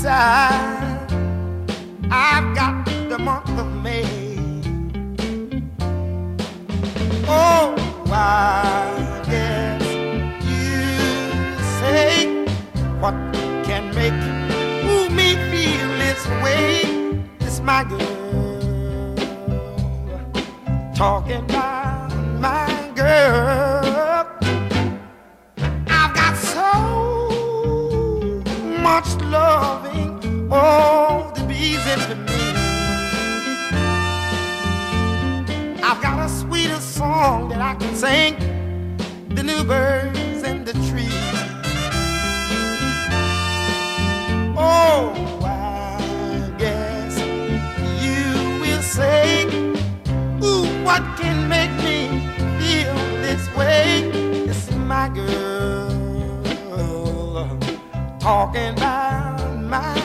side, I've got the month of May. Oh, I guess you say, what can make me feel this way? It's my girl, talking about my girl. I've got so much loving, oh, the bees into me. I've got a sweeter song that I can sing than the birds in the trees. Oh, I guess you will say, ooh, what can make me feel this way? It's my girl, talking about my